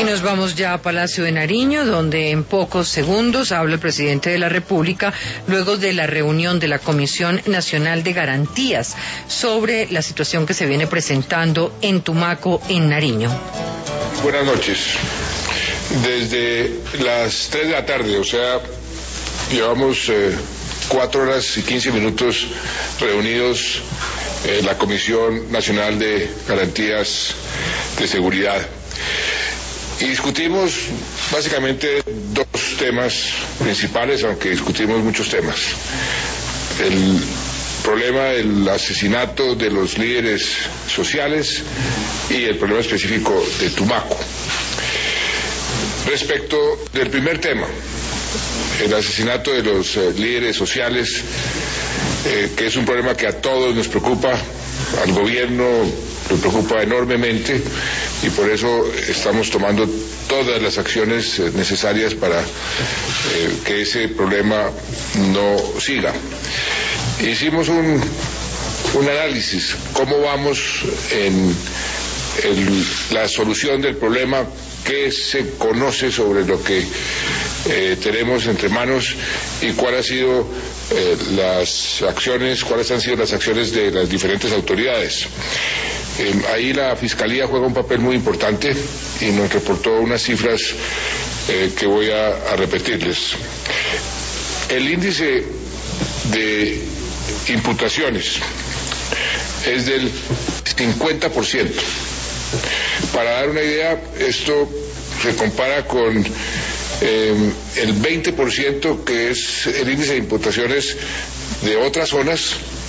Y nos vamos ya a Palacio de Nariño, donde en pocos segundos habla el presidente de la República luego de la reunión de la Comisión Nacional de Garantías sobre la situación que se viene presentando en Tumaco, en Nariño. Buenas noches. Desde las 3 de la tarde, o sea, llevamos 4 horas y 15 minutos reunidos en la Comisión Nacional de Garantías de Seguridad. Y discutimos básicamente dos temas principales, aunque discutimos muchos temas. El problema del asesinato de los líderes sociales y el problema específico de Tumaco. Respecto del primer tema, el asesinato de los líderes sociales, que es un problema que a todos nos preocupa, al gobierno le preocupa enormemente y por eso estamos tomando todas las acciones necesarias para que ese problema no siga. Hicimos un análisis, cómo vamos en la solución del problema, qué se conoce sobre lo que tenemos entre manos y cuáles han sido las acciones de las diferentes autoridades. Ahí la Fiscalía juega un papel muy importante y nos reportó unas cifras que voy a repetirles. El índice de imputaciones es del 50%. Para dar una idea, esto se compara con el 20% que es el índice de imputaciones de otras zonas.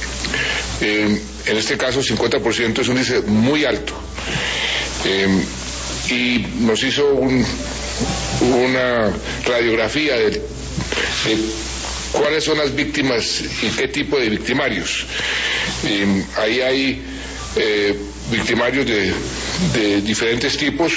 En este caso 50% es un índice muy alto, y nos hizo una radiografía de cuáles son las víctimas y qué tipo de victimarios. Ahí hay victimarios de diferentes tipos,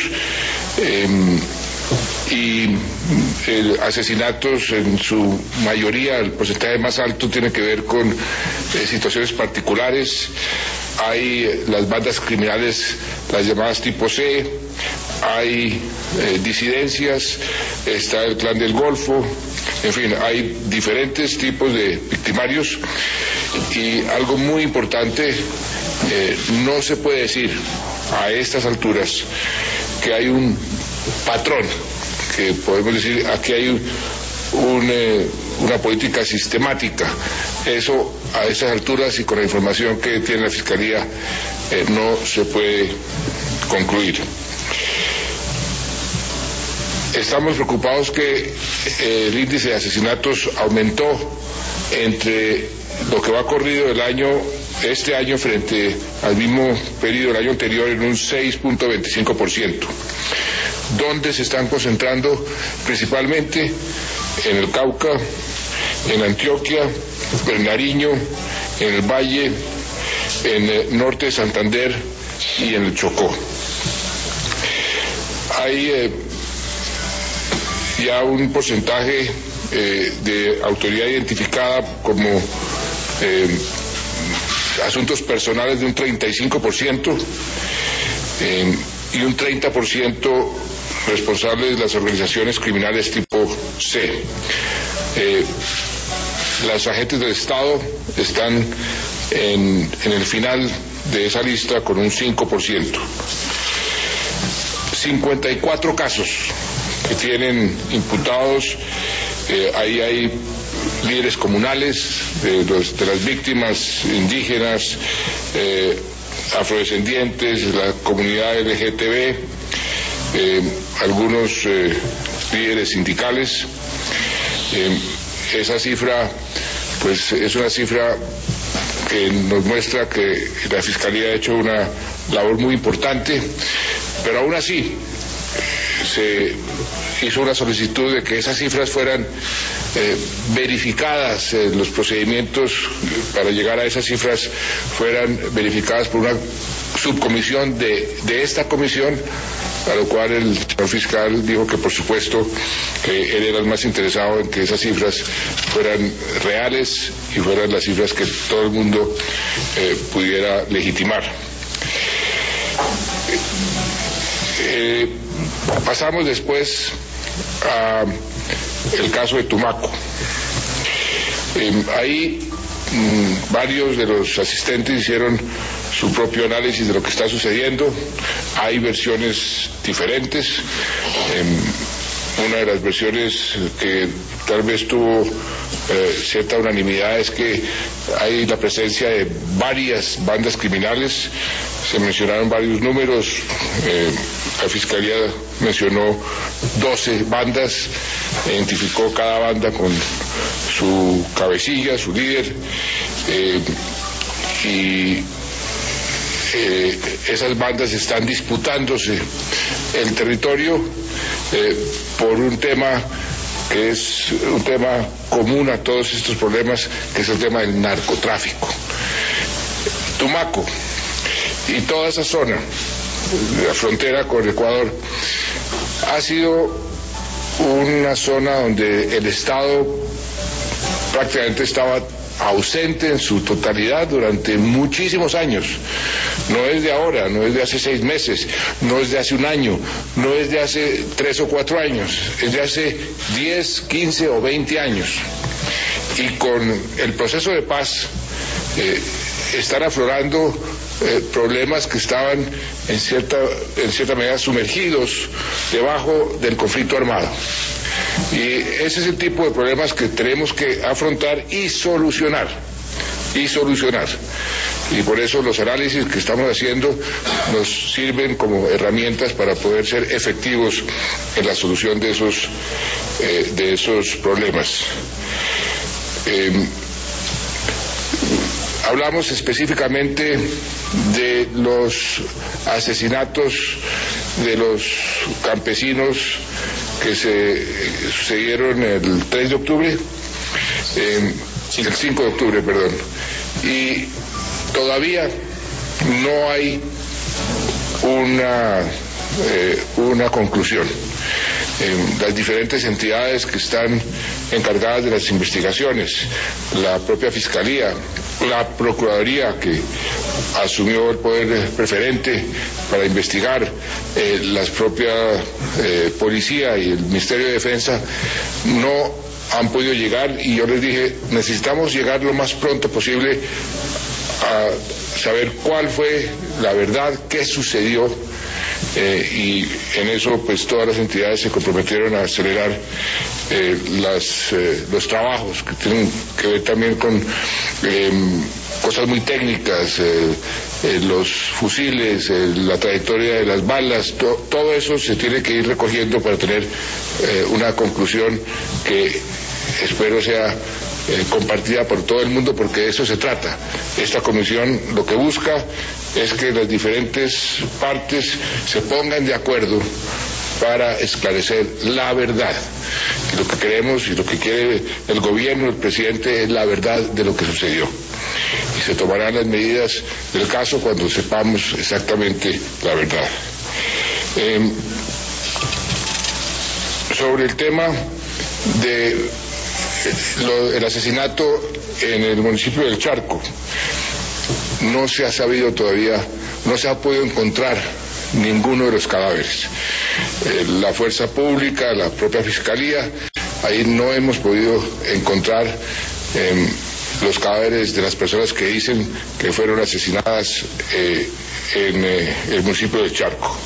y asesinatos en su mayoría, el porcentaje más alto tiene que ver con situaciones particulares. Hay las bandas criminales, las llamadas tipo C, hay disidencias, está el Clan del Golfo, en fin, hay diferentes tipos de victimarios. Y algo muy importante, no se puede decir a estas alturas que hay un patrón, que podemos decir aquí hay una política sistemática. Eso a estas alturas y con la información que tiene la Fiscalía no se puede concluir. Estamos preocupados que el índice de asesinatos aumentó entre lo que va corrido este año frente al mismo periodo del año anterior en un 6.25%. ¿Dónde se están concentrando? Principalmente en el Cauca, en Antioquia, en Nariño, en el Valle, en el norte de Santander y en el Chocó. Hay ya un porcentaje de autoridad identificada como asuntos personales de un 35%, y un 30% responsables de las organizaciones criminales tipo C. Los agentes del Estado están en el final de esa lista con un 5%. 54 casos que tienen imputados, ahí hay líderes comunales, de las víctimas indígenas, afrodescendientes, la comunidad LGTB, algunos líderes sindicales. Esa cifra, pues, es una cifra que nos muestra que la Fiscalía ha hecho una labor muy importante, pero aún así se hizo una solicitud de que esas cifras fueran verificadas, los procedimientos para llegar a esas cifras fueran verificadas por una subcomisión de esta comisión, a lo cual el señor fiscal dijo que por supuesto que él era el más interesado en que esas cifras fueran reales y fueran las cifras que todo el mundo pudiera legitimar. Pasamos después a el caso de Tumaco. Ahí varios de los asistentes hicieron su propio análisis de lo que está sucediendo. Hay versiones diferentes. Una de las versiones que tal vez tuvo cierta unanimidad es que hay la presencia de varias bandas criminales. Se mencionaron varios números. La Fiscalía mencionó 12 bandas, identificó cada banda con su cabecilla, su líder, y esas bandas están disputándose el territorio por un tema que es un tema común a todos estos problemas, que es el tema del narcotráfico. Tumaco y toda esa zona, la frontera con Ecuador, ha sido una zona donde el Estado prácticamente estaba ausente en su totalidad durante muchísimos años. No es de ahora, no es de hace 6 meses, no es de hace un año, no es de hace 3 o 4 años, es de hace 10, 15 o 20 años. Y con el proceso de paz están aflorando problemas que estaban en cierta medida sumergidos debajo del conflicto armado. Y ese es el tipo de problemas que tenemos que afrontar y solucionar. Y por eso los análisis que estamos haciendo nos sirven como herramientas para poder ser efectivos en la solución de esos problemas. Hablamos específicamente de los asesinatos de los campesinos que se sucedieron el 3 de octubre, el 5 de octubre, perdón, y todavía no hay una conclusión. Las diferentes entidades que están encargadas de las investigaciones, la propia Fiscalía, la Procuraduría que asumió el poder preferente para investigar, la propia Policía y el Ministerio de Defensa no han podido llegar, y yo les dije, necesitamos llegar lo más pronto posible a saber cuál fue la verdad, qué sucedió. Y en eso pues todas las entidades se comprometieron a acelerar los trabajos que tienen que ver también con cosas muy técnicas, los fusiles, la trayectoria de las balas, todo eso se tiene que ir recogiendo para tener una conclusión que espero sea compartida por todo el mundo, porque de eso se trata. Esta comisión lo que busca es que las diferentes partes se pongan de acuerdo para esclarecer la verdad. Y lo que queremos y lo que quiere el gobierno, el presidente, es la verdad de lo que sucedió. Y se tomarán las medidas del caso cuando sepamos exactamente la verdad. Sobre el tema el asesinato en el municipio del Charco, no se ha sabido todavía, no se ha podido encontrar ninguno de los cadáveres. La fuerza pública, la propia Fiscalía, ahí no hemos podido encontrar los cadáveres de las personas que dicen que fueron asesinadas en el municipio del Charco.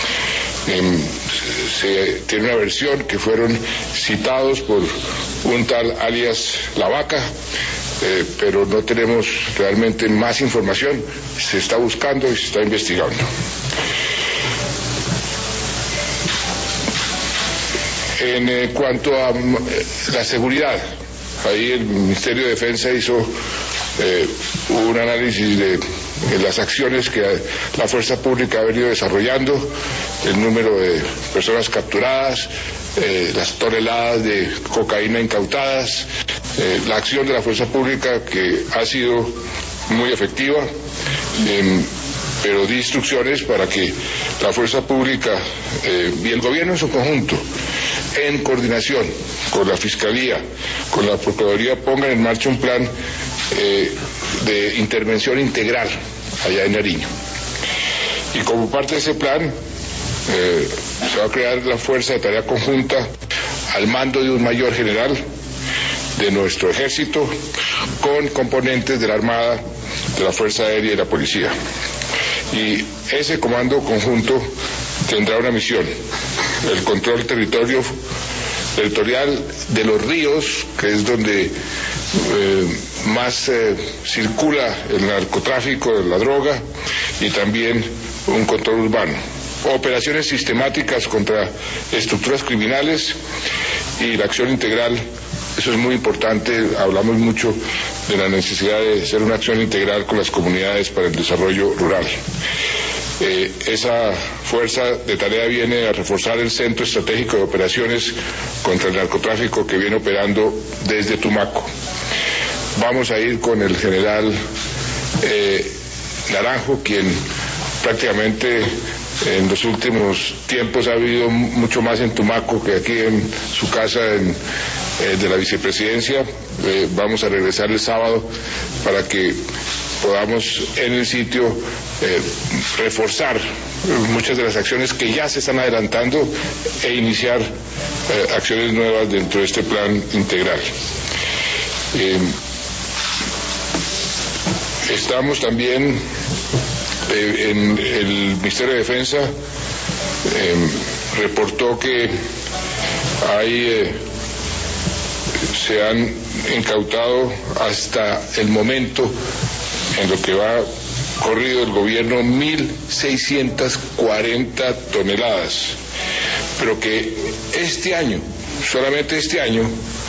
Se tiene una versión que fueron citados por un tal alias La Vaca, pero no tenemos realmente más información. Se está buscando y se está investigando. En cuanto a la seguridad, ahí el Ministerio de Defensa hizo un análisis de las acciones que la fuerza pública ha venido desarrollando, el número de personas capturadas, las toneladas de cocaína incautadas, la acción de la fuerza pública que ha sido muy efectiva, pero di instrucciones para que la fuerza pública y el gobierno en su conjunto, en coordinación con la Fiscalía, con la Procuraduría, pongan en marcha un plan de intervención integral allá en Nariño. Y como parte de ese plan, Se va a crear la Fuerza de Tarea Conjunta al mando de un mayor general de nuestro ejército, con componentes de la Armada, de la Fuerza Aérea y la Policía. Y ese comando conjunto tendrá una misión: el control territorial de los ríos, que es donde más circula el narcotráfico, la droga, y también un control urbano. Operaciones sistemáticas contra estructuras criminales y la acción integral. Eso es muy importante. Hablamos mucho de la necesidad de hacer una acción integral con las comunidades para el desarrollo rural. Esa fuerza de tarea viene a reforzar el Centro Estratégico de Operaciones contra el Narcotráfico, que viene operando desde Tumaco. Vamos a ir con el general Naranjo, quien prácticamente en los últimos tiempos ha vivido mucho más en Tumaco que aquí en su casa de la vicepresidencia. Vamos a regresar el sábado para que podamos en el sitio reforzar muchas de las acciones que ya se están adelantando e iniciar acciones nuevas dentro de este plan integral. Estamos también en el Ministerio de Defensa, reportó que se han incautado hasta el momento, en lo que va corrido el gobierno, 1.640 toneladas, pero que este año, solamente este año,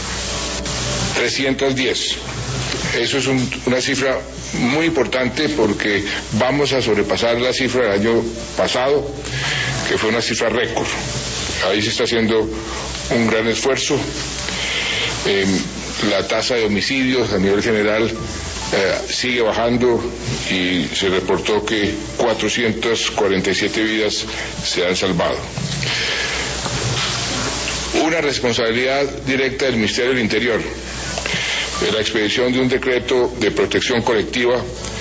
310. Eso es una cifra muy importante, porque vamos a sobrepasar la cifra del año pasado, que fue una cifra récord. Ahí se está haciendo un gran esfuerzo. La tasa de homicidios a nivel general sigue bajando y se reportó que 447 vidas se han salvado. Una responsabilidad directa del Ministerio del Interior, la expedición de un decreto de protección colectiva,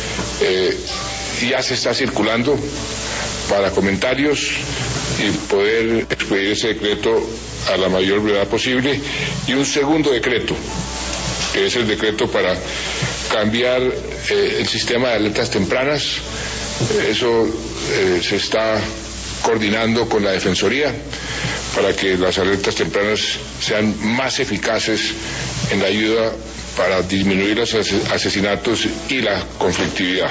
ya se está circulando para comentarios y poder expedir ese decreto a la mayor brevedad posible, y un segundo decreto, que es el decreto para cambiar el sistema de alertas tempranas. Eso se está coordinando con la Defensoría para que las alertas tempranas sean más eficaces en la ayuda para disminuir los asesinatos y la conflictividad.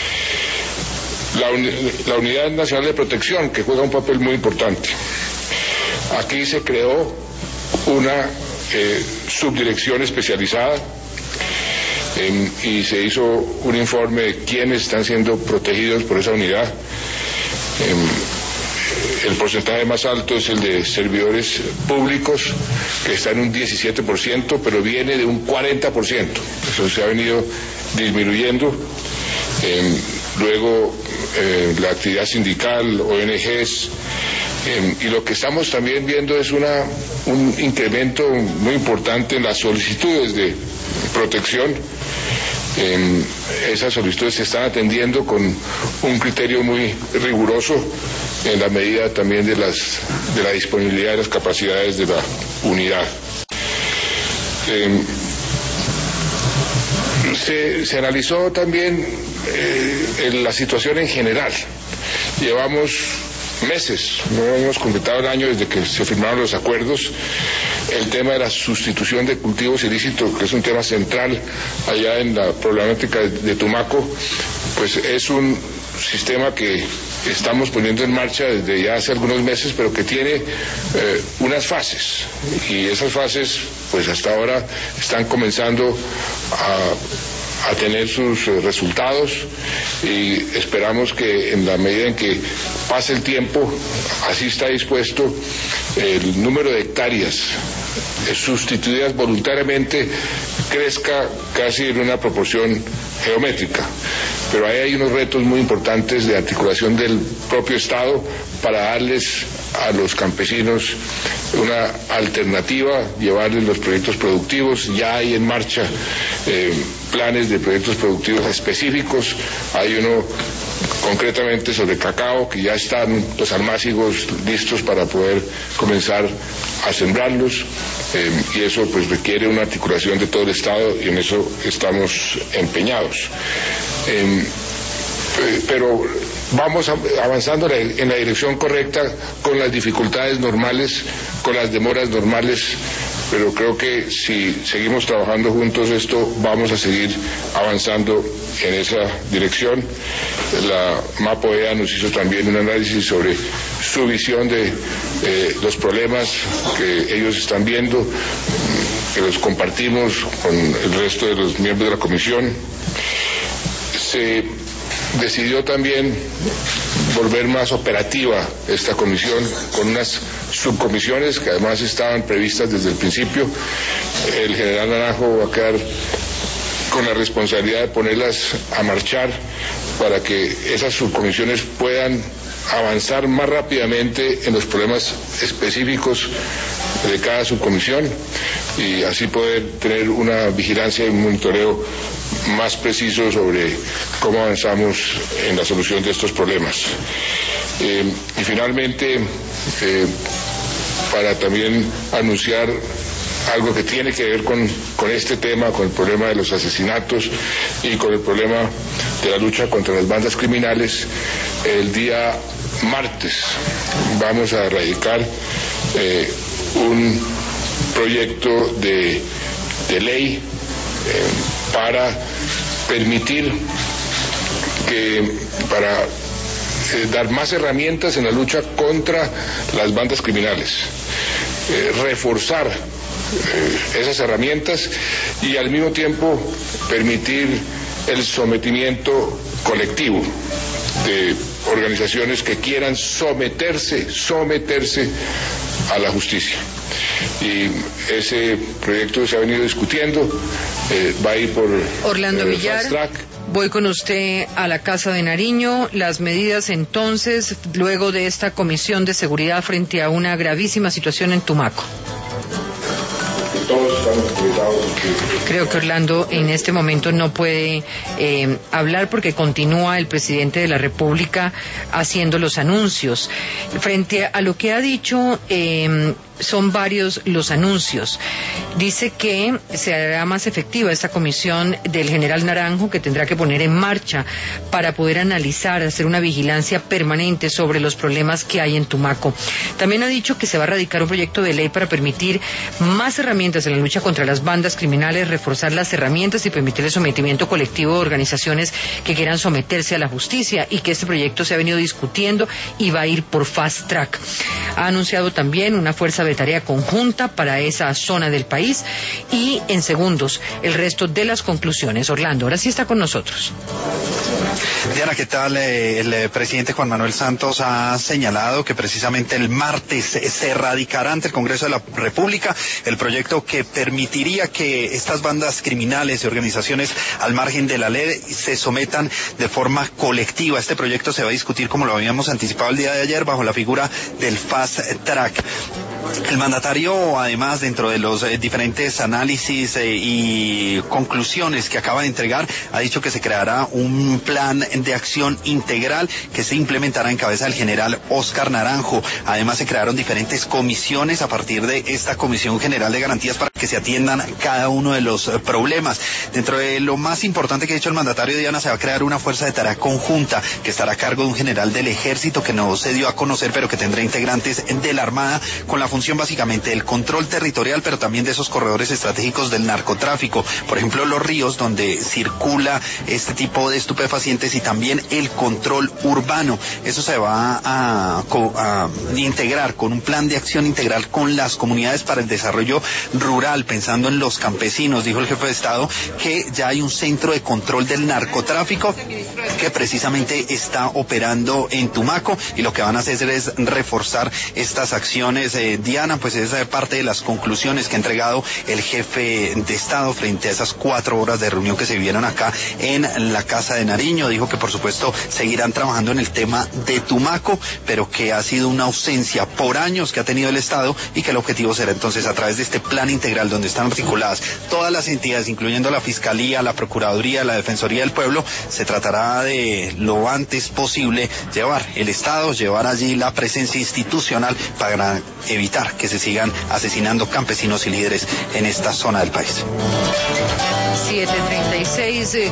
La Unidad Nacional de Protección, que juega un papel muy importante. Aquí se creó una subdirección especializada y se hizo un informe de quiénes están siendo protegidos por esa unidad. El porcentaje más alto es el de servidores públicos, que está en un 17%, pero viene de un 40%. Eso se ha venido disminuyendo. Luego la actividad sindical, ONGs, y lo que estamos también viendo es un incremento muy importante en las solicitudes de protección. Esas solicitudes se están atendiendo con un criterio muy riguroso, en la medida también de la disponibilidad de las capacidades de la unidad. Se analizó también la situación en general. Llevamos meses, no hemos completado el año desde que se firmaron los acuerdos. El tema de la sustitución de cultivos ilícitos, que es un tema central allá en la problemática de Tumaco, pues es un sistema que estamos poniendo en marcha desde ya hace algunos meses, pero que tiene unas fases, y esas fases pues hasta ahora están comenzando a tener sus resultados, y esperamos que en la medida en que pase el tiempo, así está dispuesto, el número de hectáreas sustituidas voluntariamente crezca casi en una proporción geométrica. Pero ahí hay unos retos muy importantes de articulación del propio Estado para darles a los campesinos una alternativa, llevarles los proyectos productivos. Ya hay en marcha planes de proyectos productivos específicos. Hay uno concretamente sobre cacao, que ya están los almácigos listos para poder comenzar a sembrarlos, y eso pues requiere una articulación de todo el Estado, y en eso estamos empeñados. Pero vamos avanzando en la dirección correcta, con las dificultades normales, con las demoras normales, pero creo que si seguimos trabajando juntos esto, vamos a seguir avanzando en esa dirección. La MAPOEA nos hizo también un análisis sobre su visión de los problemas que ellos están viendo, que los compartimos con el resto de los miembros de la comisión. Se decidió también volver más operativa esta comisión con unas subcomisiones que además estaban previstas desde el principio. El general Naranjo va a quedar con la responsabilidad de ponerlas a marchar para que esas subcomisiones puedan avanzar más rápidamente en los problemas específicos de cada subcomisión y así poder tener una vigilancia y un monitoreo más preciso sobre cómo avanzamos en la solución de estos problemas. Y finalmente, para también anunciar algo que tiene que ver con este tema, con el problema de los asesinatos y con el problema de la lucha contra las bandas criminales, el día martes vamos a radicar un proyecto de ley para permitir para dar más herramientas en la lucha contra las bandas criminales, reforzar esas herramientas y al mismo tiempo permitir el sometimiento colectivo de organizaciones que quieran someterse a la justicia. Y ese proyecto se ha venido discutiendo, va a ir por Orlando Villar. Fast Track. Voy con usted a la Casa de Nariño. Las medidas entonces, luego de esta comisión de seguridad frente a una gravísima situación en Tumaco. Todos estamos cuidados. Creo que Orlando en este momento no puede hablar porque continúa el presidente de la República haciendo los anuncios. Frente a lo que ha dicho, son varios los anuncios. Dice que se hará más efectiva esta comisión del general Naranjo, que tendrá que poner en marcha para poder analizar, hacer una vigilancia permanente sobre los problemas que hay en Tumaco. También ha dicho que se va a radicar un proyecto de ley para permitir más herramientas en la lucha contra las bandas criminales, reforzar las herramientas y permitir el sometimiento colectivo de organizaciones que quieran someterse a la justicia, y que este proyecto se ha venido discutiendo y va a ir por fast track. Ha anunciado también una fuerza de tarea conjunta para esa zona del país, y en segundos el resto de las conclusiones. Orlando, ahora sí está con nosotros. Diana, ¿qué tal? El presidente Juan Manuel Santos ha señalado que precisamente el martes se radicará ante el Congreso de la República el proyecto que permitiría que estas bandas criminales y organizaciones al margen de la ley se sometan de forma colectiva. Este proyecto se va a discutir, como lo habíamos anticipado el día de ayer, bajo la figura del Fast Track. El mandatario, además, dentro de los diferentes análisis y conclusiones que acaba de entregar, ha dicho que se creará un plan de acción integral que se implementará en cabeza del general Óscar Naranjo. Además, se crearon diferentes comisiones a partir de esta Comisión General de Garantías para que se atiendan cada uno de los problemas. Dentro de lo más importante que ha dicho el mandatario, Diana, se va a crear una fuerza de tarea conjunta que estará a cargo de un general del Ejército que no se dio a conocer, pero que tendrá integrantes de la Armada, con la función básicamente del control territorial, pero también de esos corredores estratégicos del narcotráfico, por ejemplo los ríos donde circula este tipo de estupefacientes, y también el control urbano. Eso se va a integrar con un plan de acción integral con las comunidades para el desarrollo rural, pensando en los campesinos. Dijo el jefe de Estado que ya hay un centro de control del narcotráfico que precisamente está operando en Tumaco, y lo que van a hacer es reforzar estas acciones Diana, pues es parte de las conclusiones que ha entregado el jefe de Estado frente a esas 4 horas de reunión que se vivieron acá en la Casa de Nariño. Dijo que por supuesto seguirán trabajando en el tema de Tumaco, pero que ha sido una ausencia por años que ha tenido el Estado y que el objetivo será entonces a través de este plan integral donde están articuladas todas las entidades, incluyendo la Fiscalía, la Procuraduría, la Defensoría del Pueblo, se tratará de lo antes posible llevar el Estado, llevar allí la presencia institucional para evitar que se sigan asesinando campesinos y líderes en esta zona del país. 7:36